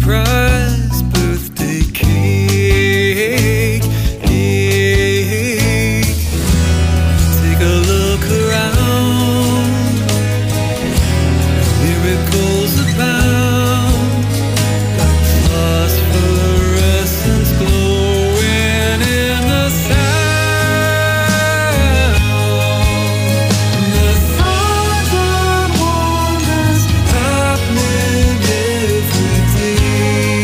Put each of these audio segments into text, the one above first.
surprise birthday cake. Take a look around, miracles abound, phosphorescence glowing in the sound. The signs and wonders happening every day.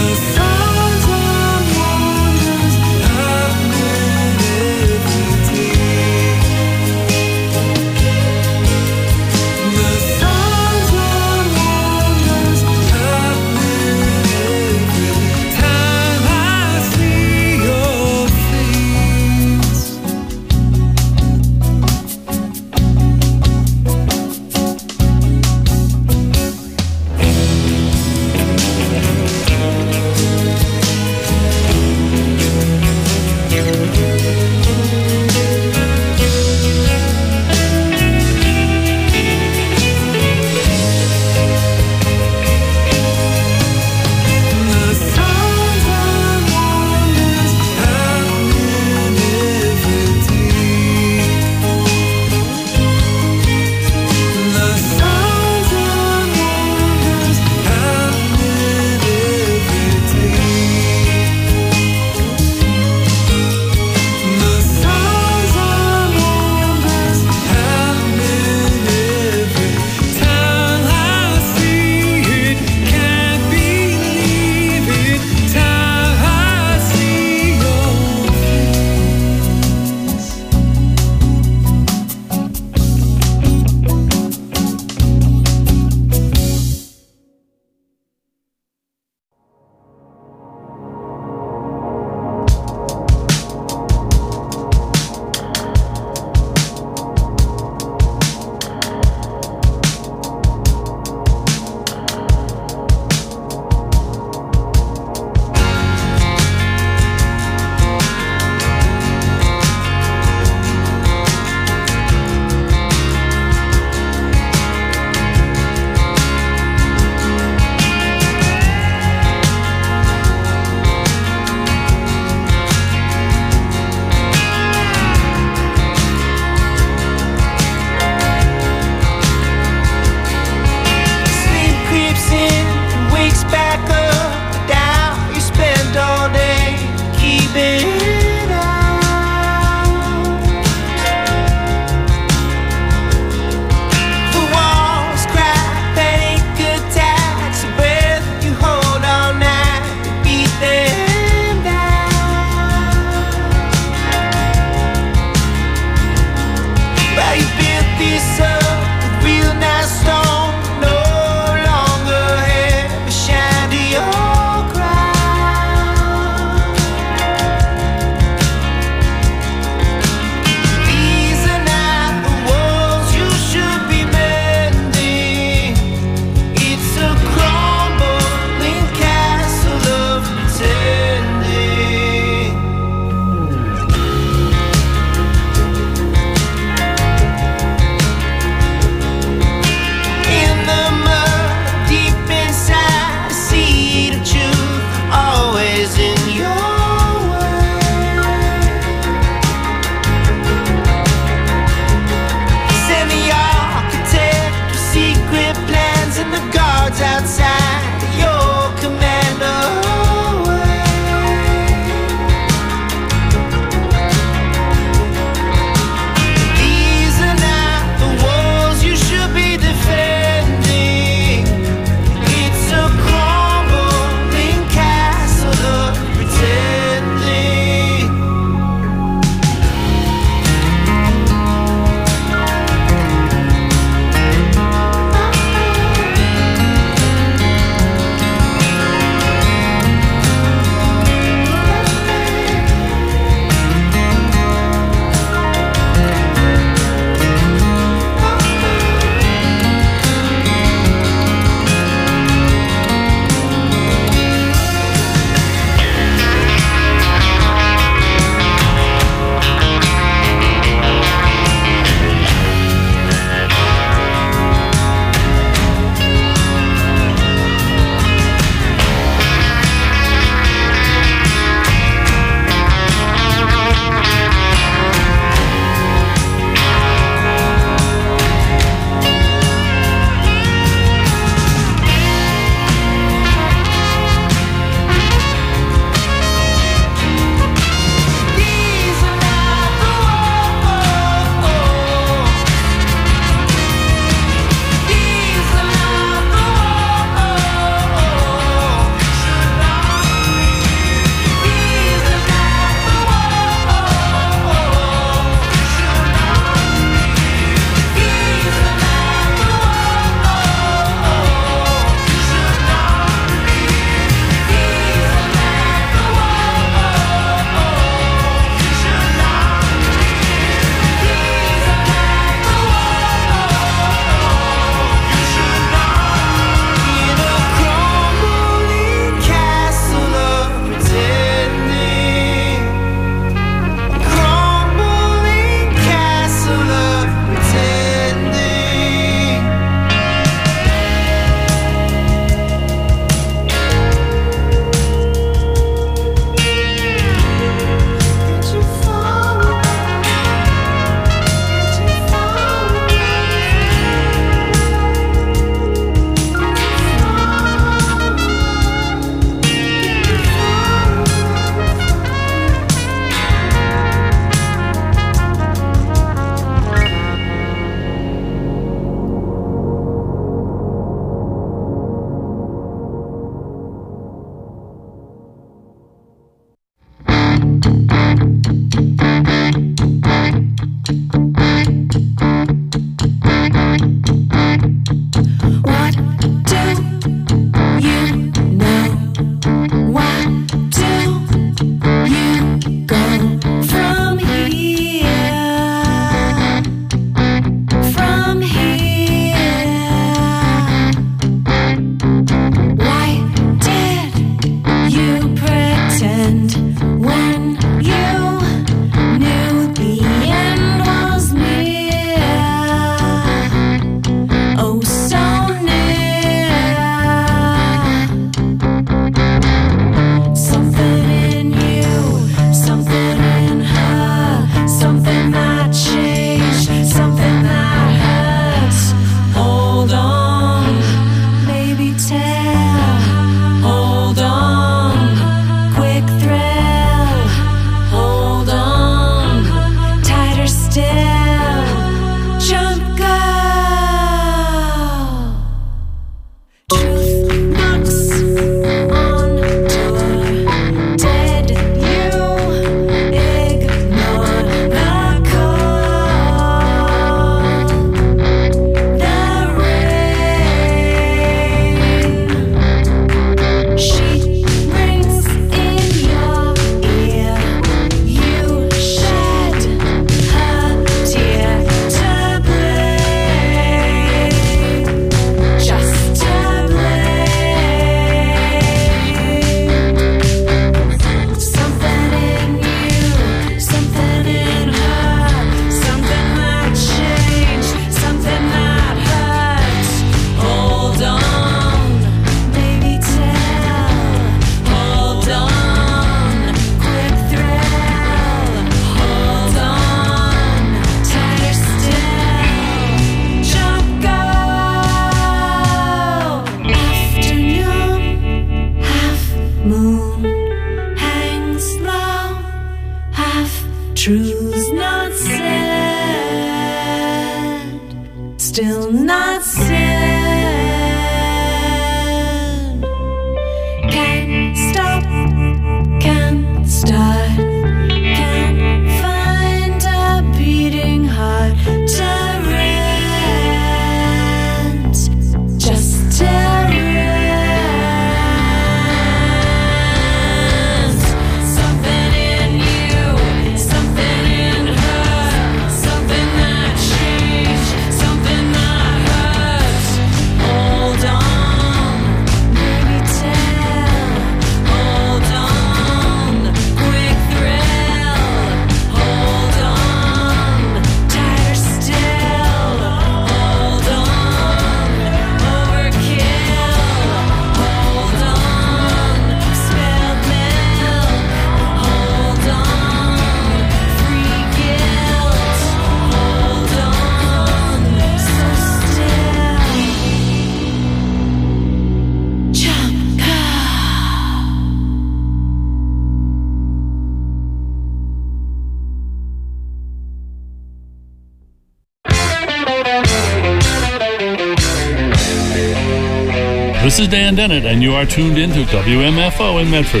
This is Dan Dennett, and you are tuned into WMFO in Medford.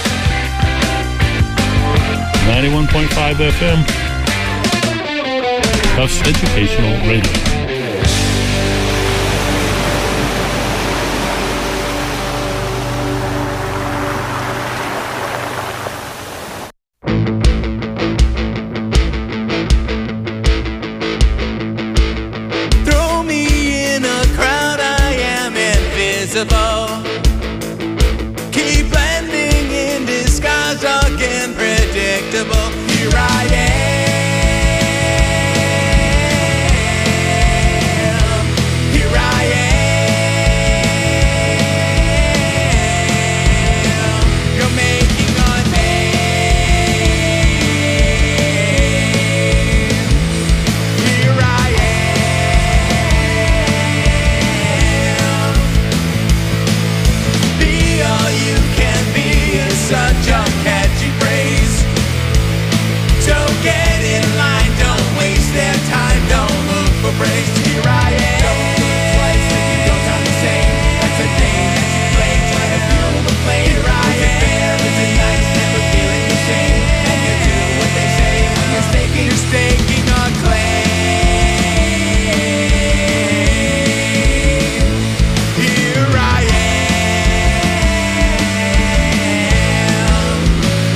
91.5 FM. Tufts Educational Radio. Throw me in a crowd, I am invisible. Keep blending in disguise, again predictable. Here I am. Here I am. You're making a name. Here I am. Be all you can be is such a catchy phrase. So get in line, don't waste their time, don't look for praise. Here I am. Don't look twice if you don't sound the same. That's a game that you play, try to feel the flame. Here I am. Fair, is it nice, never feeling the shame. And you do what they say when you're staking a claim. Here I am.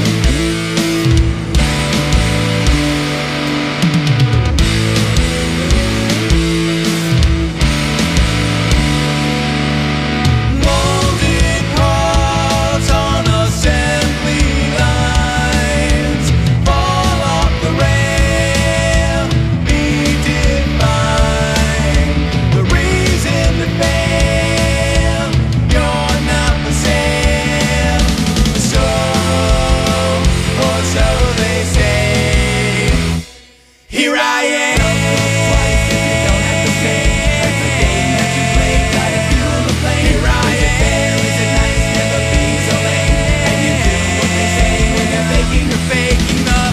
Molded parts on assembly lines fall off the rail, be defined. The reason to fail, you're not for sale. So, or so they say. Here I am. Don't have to say. That's the game that you play. Try to fuel the flame. Here I am. Fair, is it nice? Never be so lame. And you do what they say when they're faking. You're faking the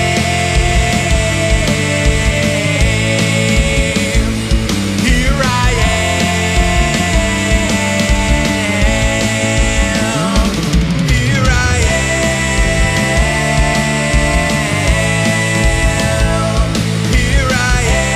fame. Here I am. Here I am. Here I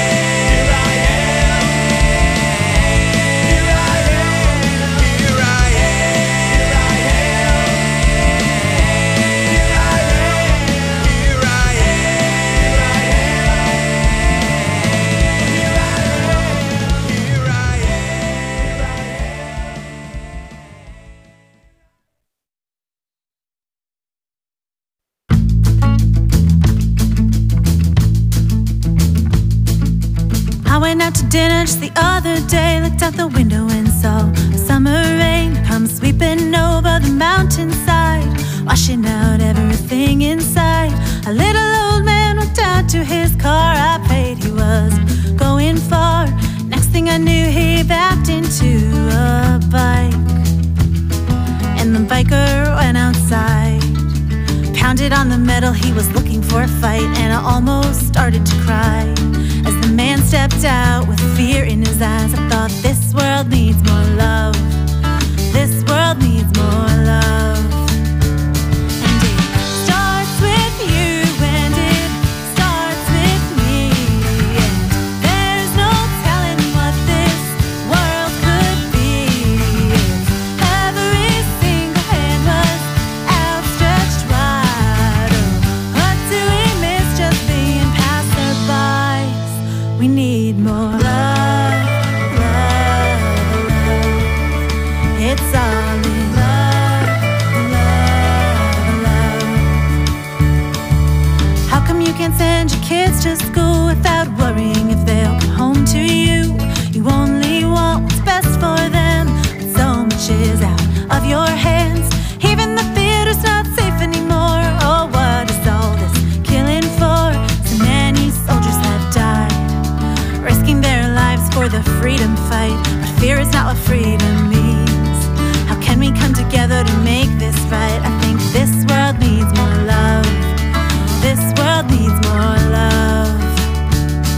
I went out to dinner just the other day, looked out the window and saw a summer rain come sweeping over the mountainside, washing out everything inside. A little old man walked out to his car. I prayed he was going far. Next thing I knew, he backed into a bike, and the biker went outside, pounded on the metal. He was looking for a fight, and I almost started to cry as the man stepped out with fear in his eyes. I thought, this world needs more love. This world needs more love. And it starts with you, and it starts with me. And there's no telling what this world could be if every single hand was outstretched wide. Oh, what do we miss just being passerbys? We need more love, love, love. It's all in love, love, love. How come you can't send your kids to school without worrying if they'll come home to you? You only want what's best for them, but so much is out of your hands. Even the theater's not safe anymore. Oh, what is all this killing for? So many soldiers have died, risking their lives for the freedom fight. But fear is not what freedom means. How can we come together to make this right? I think this world needs more love. This world needs more love.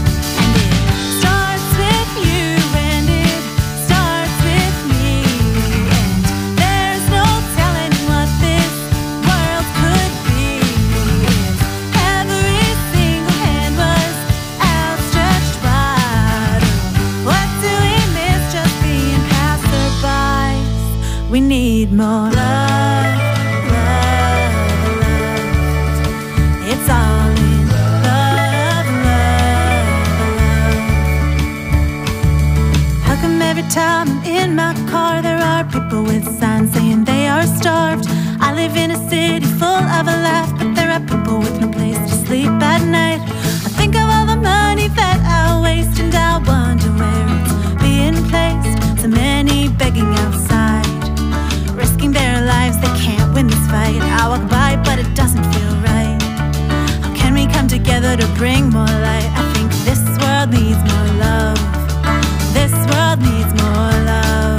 And it starts with you, and it starts with me. We need more love, love, love. It's all in love, love, love. How come every time I'm in my car there are people with signs saying they are starved? I live in a city full of a laugh, but there are people with no place to sleep at night. I think of all the money that I waste, and I wonder where it's being placed. So many begging outside, risking their lives, they can't win this fight. I walk by, but it doesn't feel right. How can we come together to bring more light? I think this world needs more love. This world needs more love.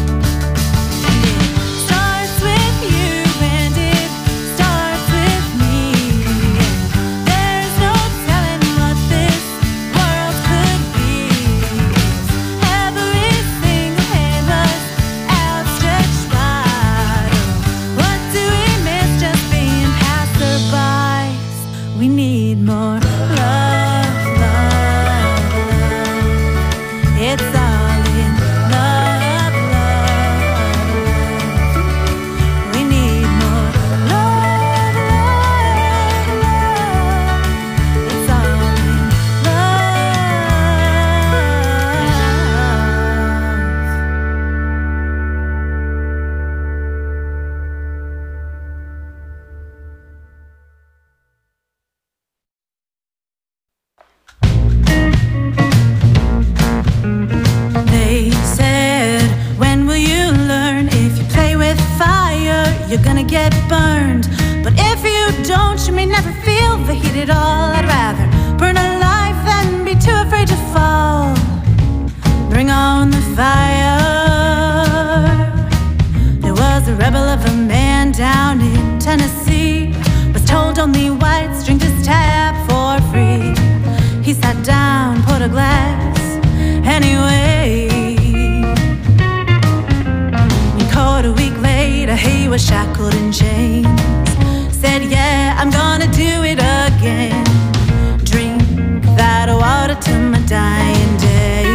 We need more love, love, love. It's all in love, love, love. We need more love, love, love. It's all in you're gonna get burned, but if you don't, you may never feel the heat at all. I'd rather burn alive than be too afraid to fall. Bring on the fire. There was a rebel of a man down in Tennessee, was told only whites drink this tap for free. He sat down, put a glass anyway. A week later he was shackled in chains. Said, yeah, I'm gonna do it again. Drink that water till my dying day.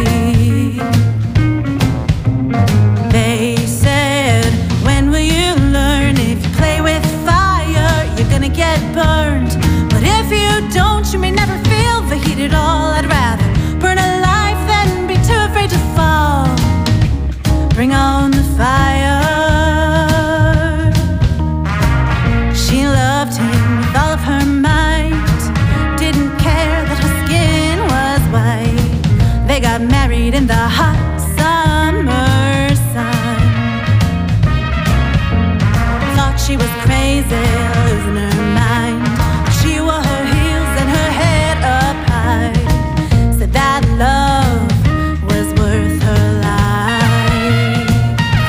They said, when will you learn? If you play with fire, you're gonna get burned. But if you don't, you may never feel the heat at all. I'd rather burn alive than be too afraid to fall. Bring on the fire. They got married in the hot summer sun. Thought she was crazy, losing her mind. She wore her heels and her head up high. Said that love was worth her life.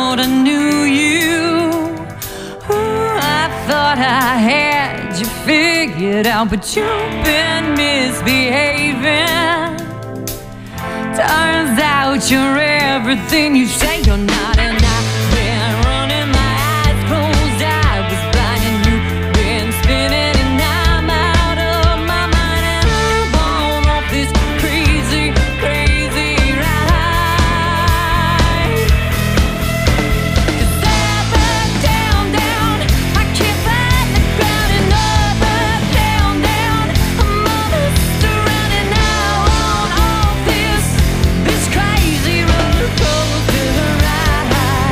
thought I knew you. I thought I had you figured out, but you've been misbehaving. Turns out you're everything you say you're not, and I've been running my eyes closed. I was blind and you've been spinning, and I'm out of my mind, and I'm on off this crazy, crazy ride. 'Cause up, down, down, I can't find the ground, and up, down, down, I'm on this running now on off this crazy roller coaster ride.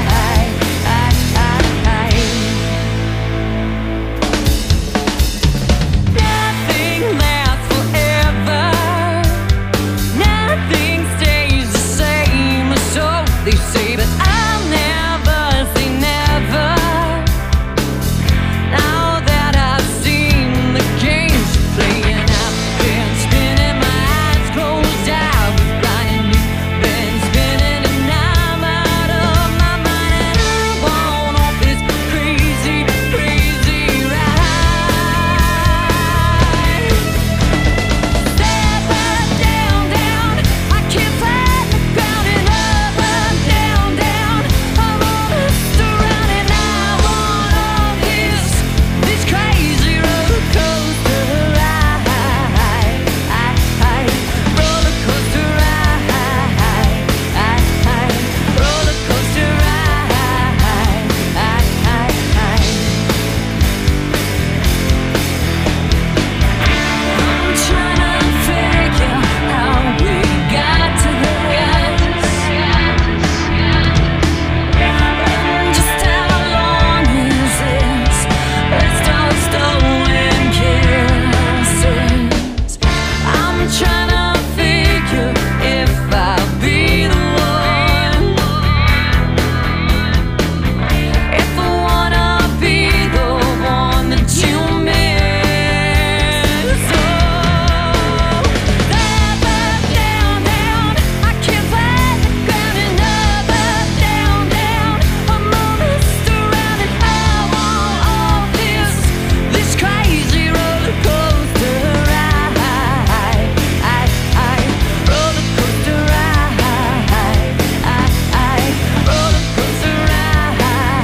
Nothing lasts forever. Nothing stays the same, so they say, but I'll never say never. Now that I've seen the games you're playing, I've been spinning my eyes closed. I was blind and you've been spinning, and I'm out of my mind, and I'm on off this crazy, crazy ride. Up, down, down, I can't find the ground, and up, down, down, I'm on this around, and I'm on off this crazy roller coaster ride. Roller coaster ride. Roller coaster ride. I'm trying to figure how we got to this. Just how long is this? Let's start stolen kisses. I'm trying to figure if I'll be the one. If I wanna be the one that you miss. Oh, up, down, down, I can't find the ground, and up, down, down, I'm on this around, and I'm on off this crazy roller coaster ride. Roller coaster ride. Roller coaster ride.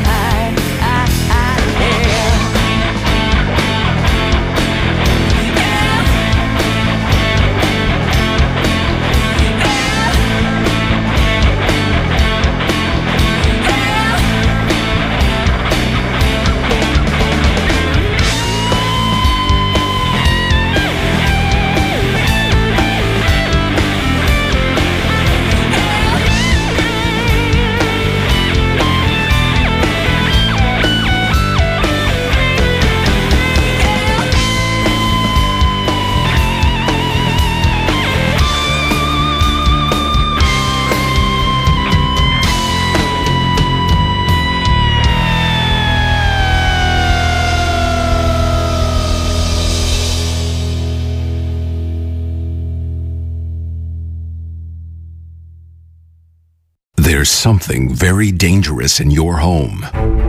There's something very dangerous in your home.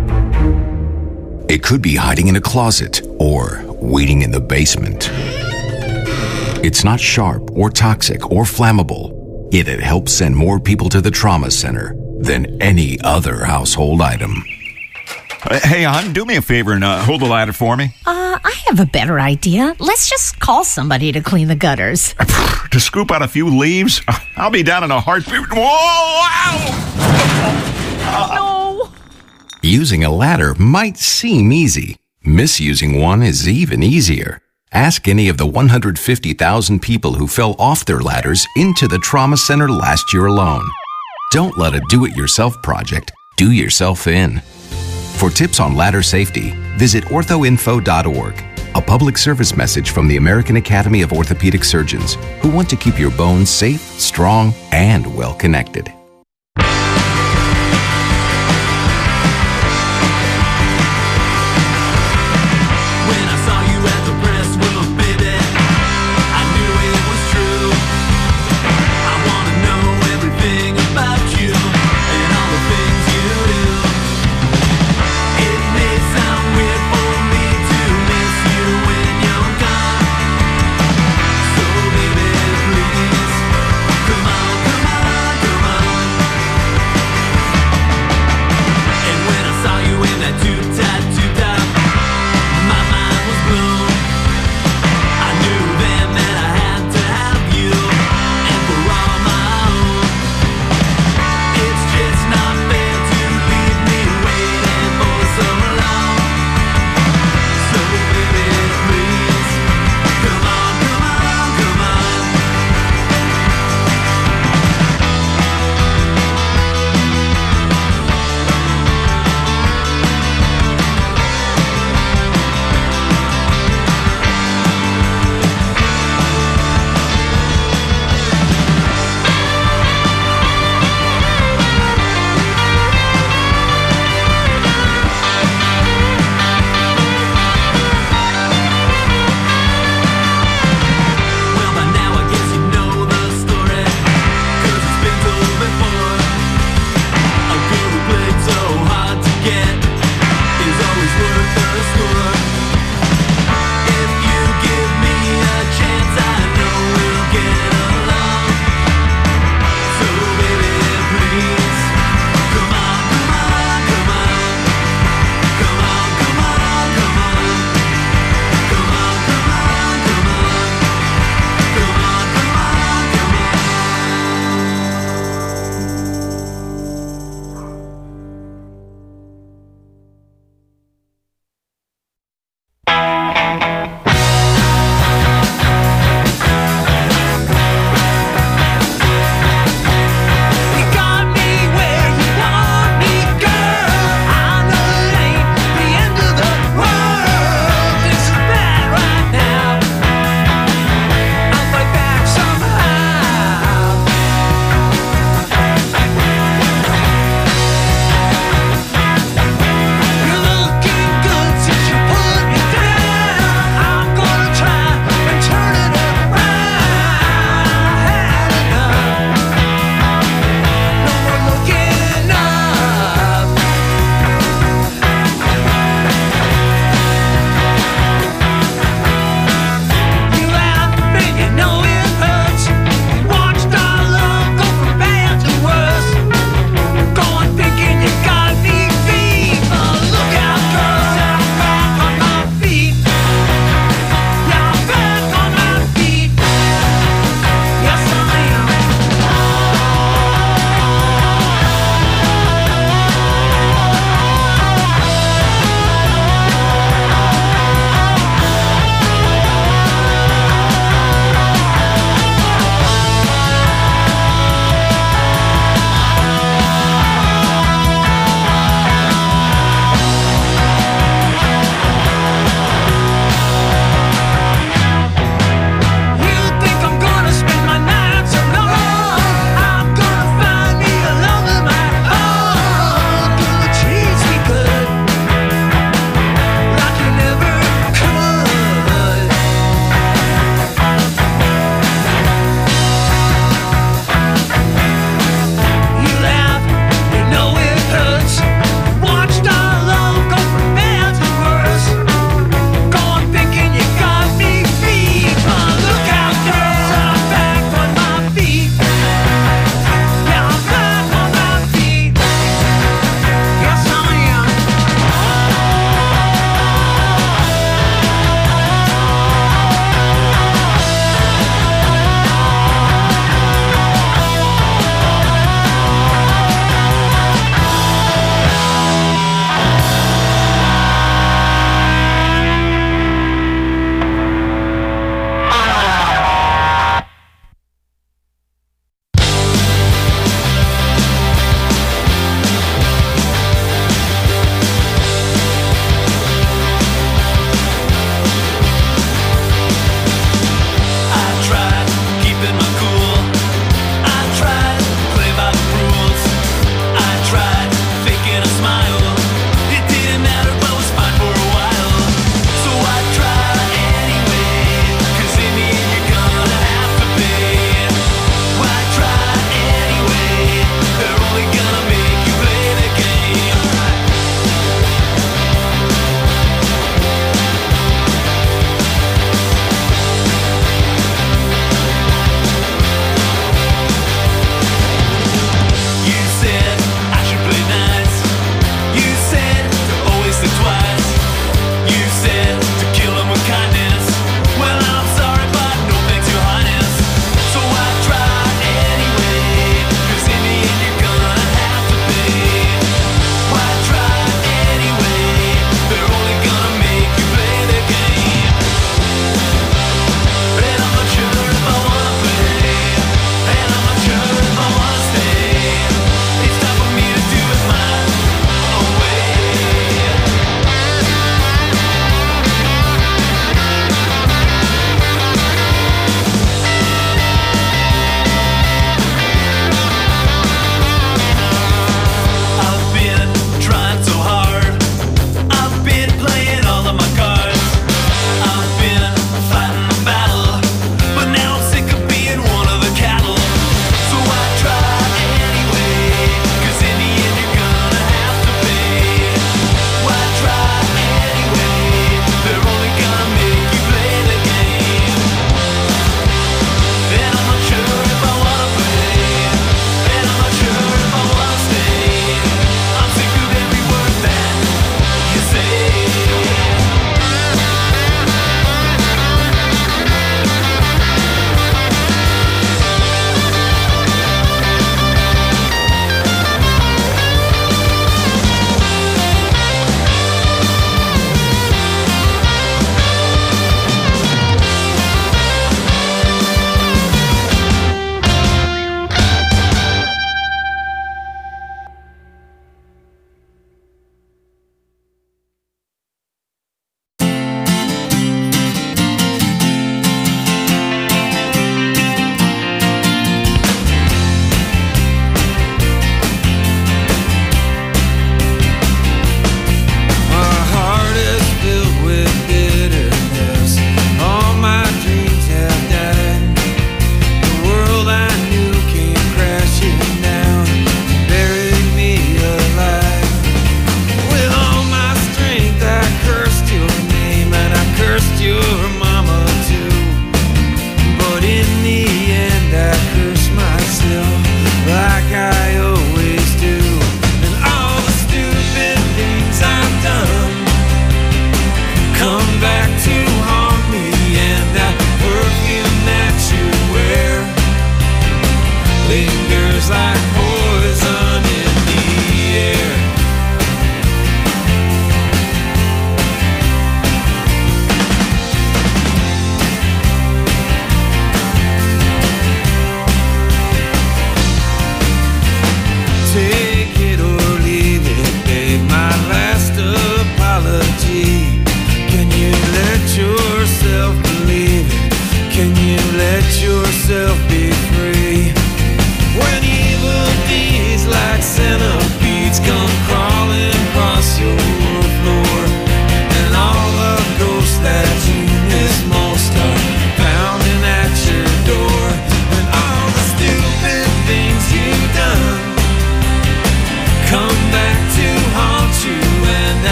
It could be hiding in a closet or waiting in the basement. It's not sharp or toxic or flammable, yet it helps send more people to the trauma center than any other household item. Hey, hon, do me a favor and hold the ladder for me. I have a better idea. Let's just call somebody to clean the gutters. To scoop out a few leaves? I'll be down in a heartbeat. Whoa! Ow! No! Using a ladder might seem easy. Misusing one is even easier. Ask any of the 150,000 people who fell off their ladders into the trauma center last year alone. Don't let a do-it-yourself project do yourself in. For tips on ladder safety, visit orthoinfo.org, a public service message from the American Academy of Orthopedic Surgeons, who want to keep your bones safe, strong, and well-connected. I wanna know everything about you and all the things you do.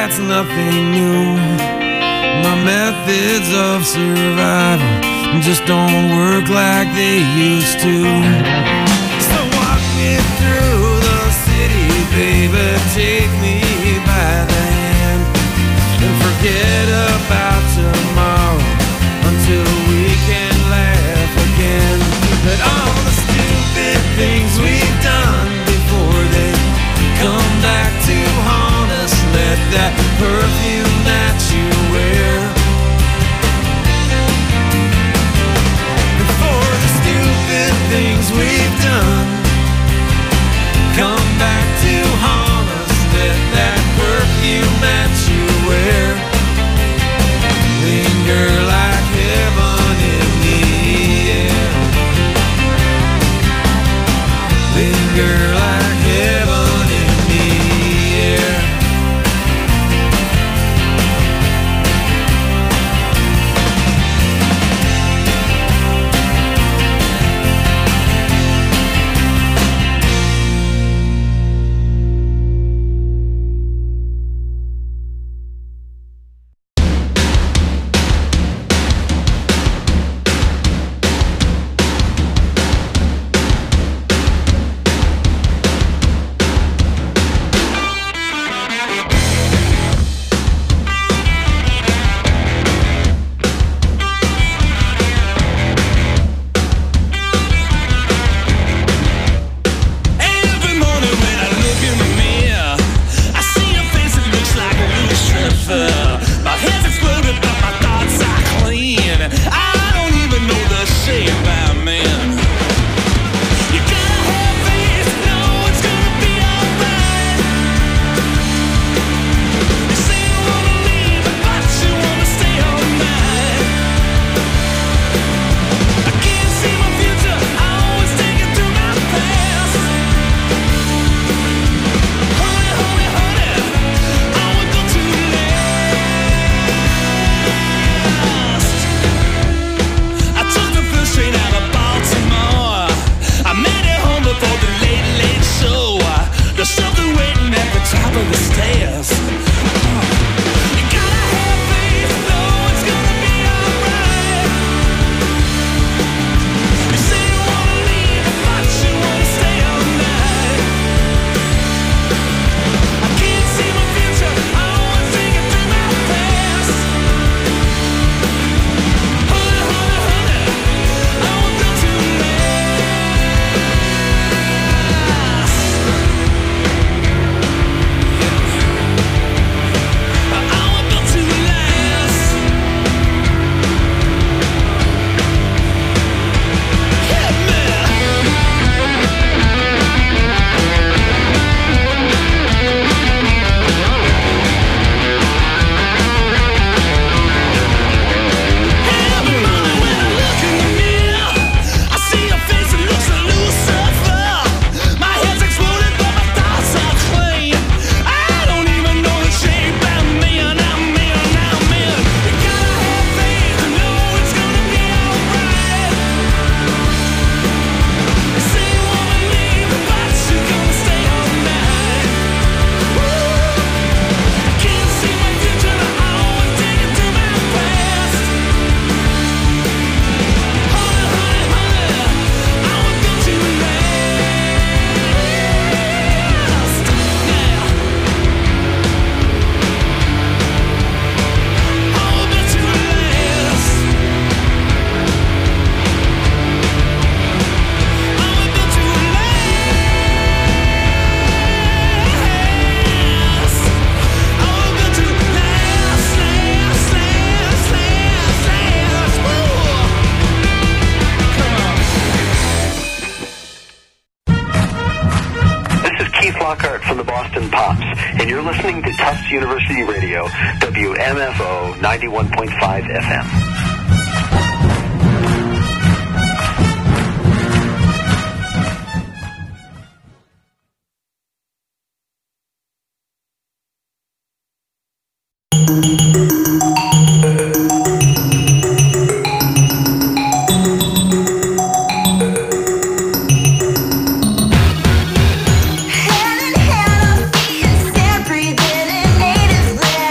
that's nothing new. My methods of survival just don't work like they used to. So walk me through the city, baby, take me by the hand, and forget about tomorrow until we can laugh again. But all the stupid things we've done before they come back to haunt us. Let that perfume that you wear, before the stupid things we've done come back to haunt us. Let that perfume that you wear linger like heaven in the air. Linger like heaven in the air. From the Boston Pops, and you're listening to Tufts University Radio, WMFO 91.5 FM. Hand in hand, our feet in sand, breathing in native land.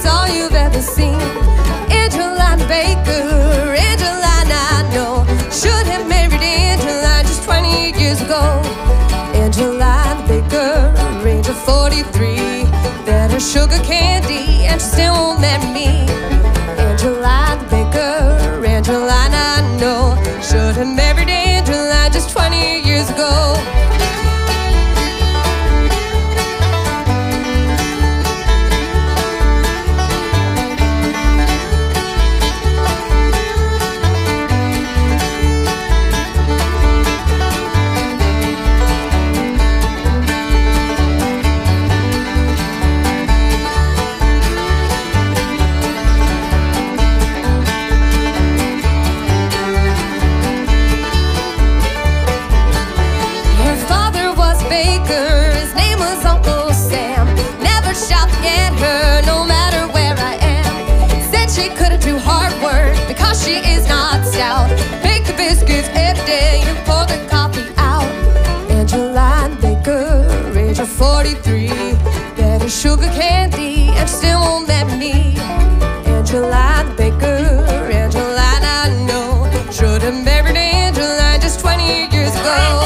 it's all you've ever seen. Angeline Baker, Angeline I know, should have married Angeline just 20 years ago. Angeline Baker, age of 43, fed her sugar candy and she still won't marry me. Angeline Baker, Angeline I know, should have married Angeline just 20 years ago. Because she is not stout. Bake the biscuits every day and pour the coffee out. Angeline Baker, age of 43, fed her sugar candy and she still won't marry me. Angeline Baker, Angeline I know, should have married Angeline just 20 years ago.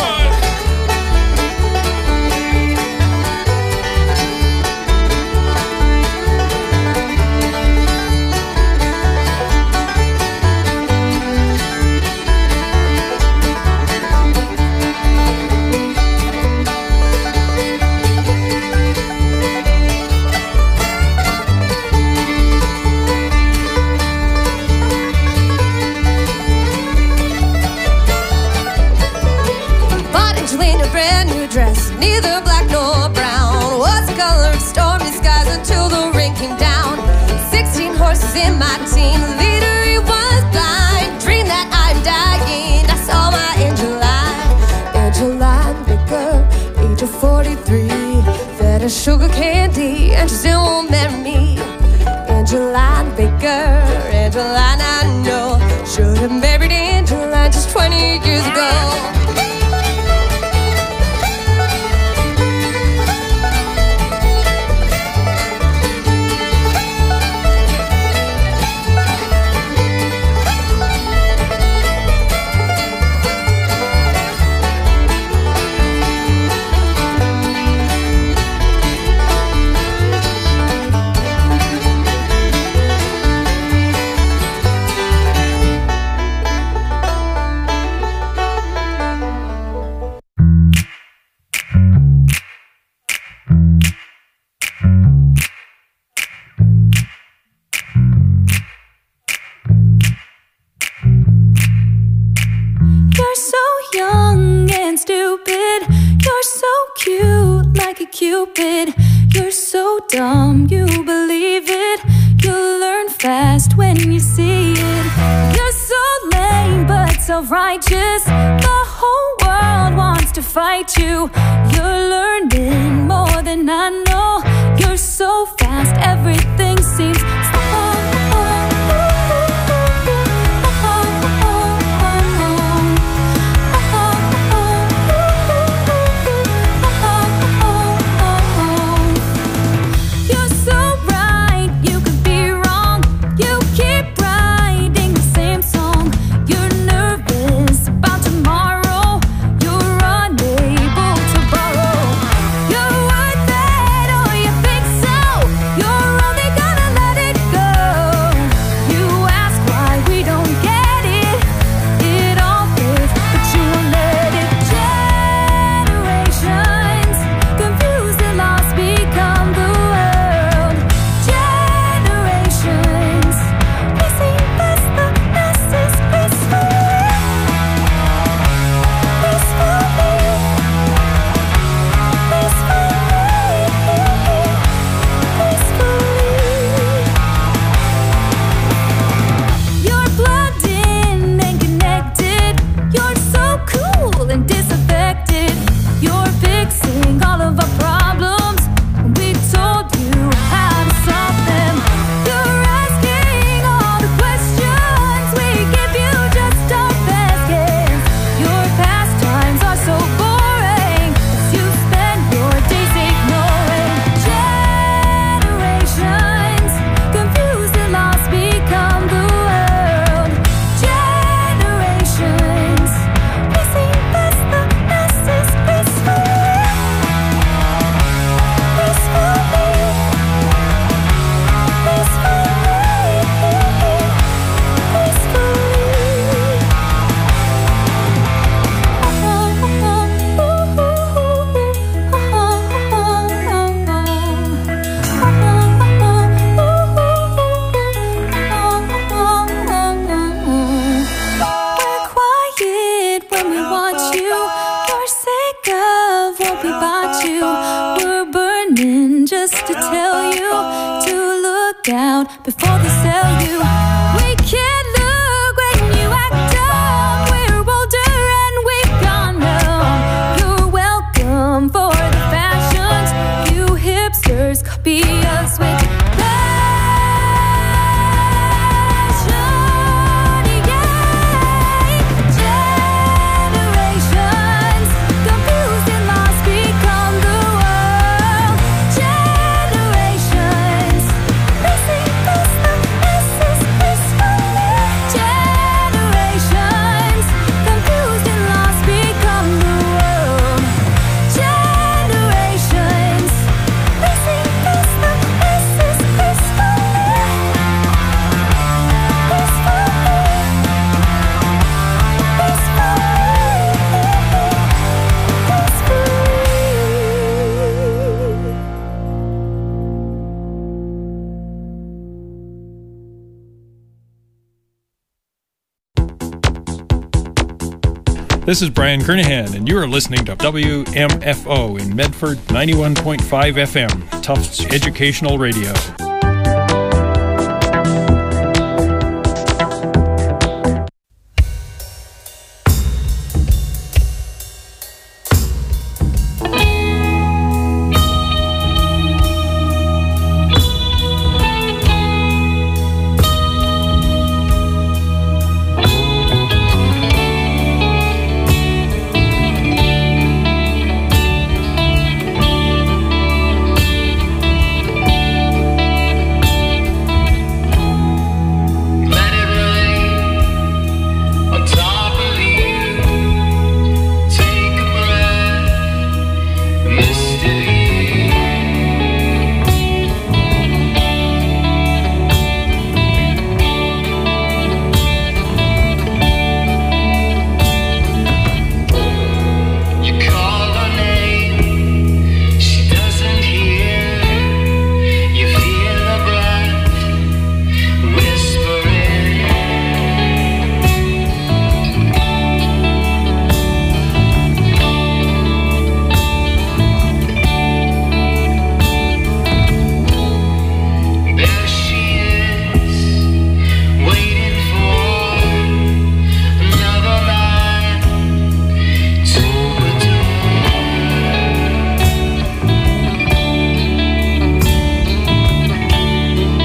Dress, neither black nor brown, was the color of stormy skies until the rain came down. 16 horses in my team, the leader he was blind. Dreamed that I'm dying, I saw my Angeline. Angeline Baker, age of 43, fed her sugar candy and she still won't marry me. Angeline Baker, Angeline I know, should have married Angeline just 20 years ago. Cupid, you're so dumb, you believe it. You'll learn fast when you see it. You're so lame but self-righteous. The whole world wants to fight you. You're learning more than I know. You're so fast, everything seems You're worth it down before they sell you. We can't look when you act dumb. We're older and we've gone numb. You're welcome for the fashions. You hipsters copy us with This is Brian Kernahan, and you are listening to WMFO in Medford 91.5 FM, Tufts Educational Radio.